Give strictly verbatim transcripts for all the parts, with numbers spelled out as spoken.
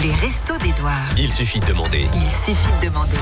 Les restos d'Édouard. Il suffit de demander. Il suffit de demander.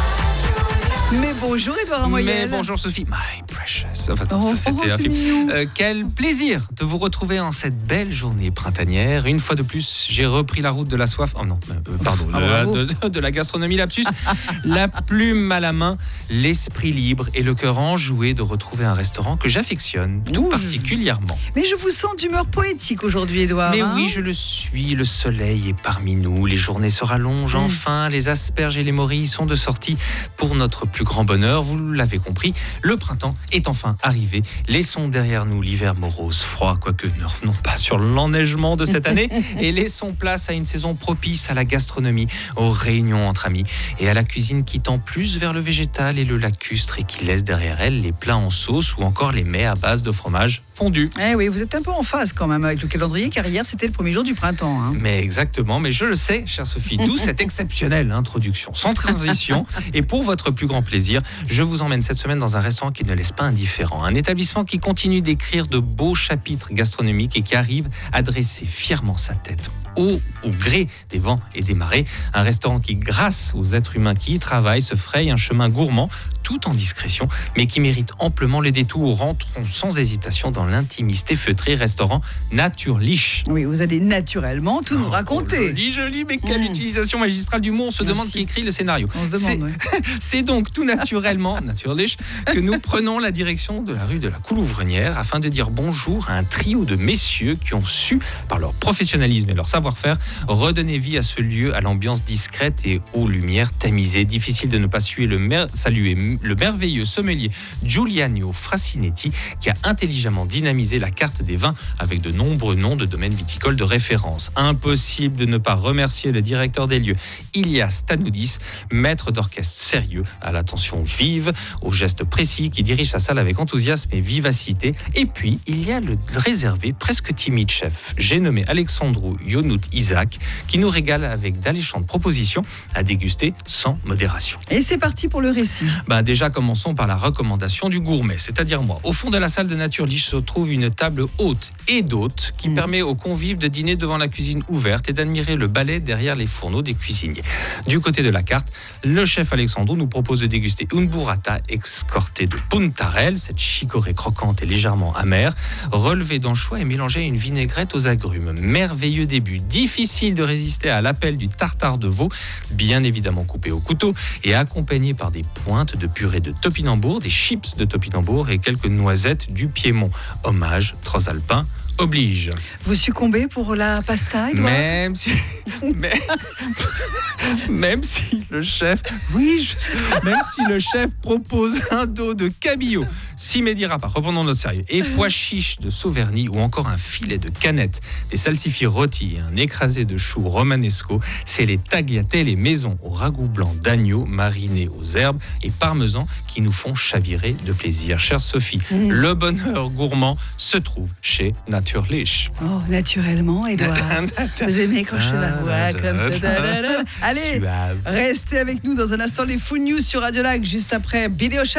Mais bonjour Édouard Moyel. Mais bonjour Sophie. My precious. Enfin, attends, Oh, ça c'était oh, un c'est film. mignon. Euh, quel plaisir de vous retrouver en cette belle journée printanière. Une fois de plus, j'ai repris la route de la soif. Oh non, euh, pardon, Ah, de, bravo. de, de la gastronomie lapsus. La plume à la main, l'esprit libre et le cœur enjoué de retrouver un restaurant que j'affectionne tout Ouh. particulièrement. Mais je vous sens d'humeur poétique aujourd'hui Édouard. Mais hein oui, je le suis, le soleil est parmi nous, les journées se rallongent Mm. enfin, les asperges et les morilles sont de sortie pour notre plus grand bonheur. Vous l'avez compris, le printemps est enfin arrivé. Laissons derrière nous l'hiver morose, froid, quoique ne revenons pas sur l'enneigement de cette année, et laissons place à une saison propice à la gastronomie, aux réunions entre amis et à la cuisine qui tend plus vers le végétal et le lacustre et qui laisse derrière elle les plats en sauce ou encore les mets à base de fromage fondu. Eh oui, vous êtes un peu en phase quand même avec le calendrier car hier c'était le premier jour du printemps. Hein. Mais exactement, mais je le sais, chère Sophie, d'où cette exceptionnelle introduction, sans transition. Et pour votre plus grand plaisir, je vous emmène cette semaine dans un restaurant qui ne laisse pas indifférent. Un établissement qui continue d'écrire de beaux chapitres gastronomiques et qui arrive à dresser fièrement sa tête au, au gré des vents et des marées. Un restaurant qui, grâce aux êtres humains qui y travaillent, se fraye un chemin gourmand, tout en discrétion, mais qui mérite amplement les détours. Rentrons sans hésitation dans l'intimité feutrée. Restaurant Naturlich. Oui, vous allez naturellement tout nous raconter. Joli, joli, mais quelle Mm. utilisation magistrale du mot. On se Merci. demande qui écrit le scénario. On se C'est- demande. ouais. C'est donc tout naturellement, naturlich, que nous prenons la direction de la rue de la Coulouvrenière afin de dire bonjour à un trio de messieurs qui ont su, par leur professionnalisme et leur savoir-faire, redonner vie à ce lieu à l'ambiance discrète et aux lumières tamisées. Difficile de ne pas saluer le, mer- saluer le merveilleux sommelier Giuliano Frassinetti qui a intelligemment dynamisé la carte des vins avec de nombreux noms de domaines viticoles de référence. Impossible de ne pas remercier le directeur des lieux, Ilias Stanoudis, maître d'orchestre sérieux, à l'attention vive, aux gestes précis, qui dirige sa salle avec enthousiasme et vivacité. Et puis, il y a le réservé, presque timide chef, j'ai nommé Alexandru Ionut Isaac, qui nous régale avec d'alléchantes propositions à déguster sans modération. Et c'est parti pour le récit. Ben déjà, commençons par la recommandation du gourmet, c'est-à-dire moi. Au fond de la salle de Naturlich se trouve une table haute et d'hôte qui Mm. permet aux convives de dîner devant la cuisine ouverte et d'admirer le balai derrière les fourneaux des cuisiniers. Du côté de la carte, le chef Alexandru nous propose de déguster une burrata escortée de puntarelle, cette chicorée croquante et légèrement amère, relevée d'anchois et mélangée à une vinaigrette aux agrumes. Merveilleux début, difficile de résister à l'appel du tartare de veau, bien évidemment coupé au couteau et accompagné par des pointes de purée de topinambour, des chips de topinambour et quelques noisettes du Piémont. Hommage transalpin oblige. Vous succombez pour la pasta Édouard? Même si, mais- même si le chef, oui, je- même si le chef propose un dos de cabillaud, si me dira pas, reprenons notre sérieux, et pois chiches de Sauverny ou encore un filet de canette, des salsifis rôtis et un écrasé de choux romanesco, c'est les tagliatelles et maisons au ragoût blanc d'agneau mariné aux herbes et parmesan qui nous font chavirer de plaisir. Chère Sophie, Mm. le bonheur gourmand se trouve chez Naturlich. Oh, naturellement Édouard. Vous aimez quand je fais ma voix comme ça. da, da, da. Allez, Suave. restez avec nous dans un instant les Food News sur Radio Lac juste après Billy Ocean.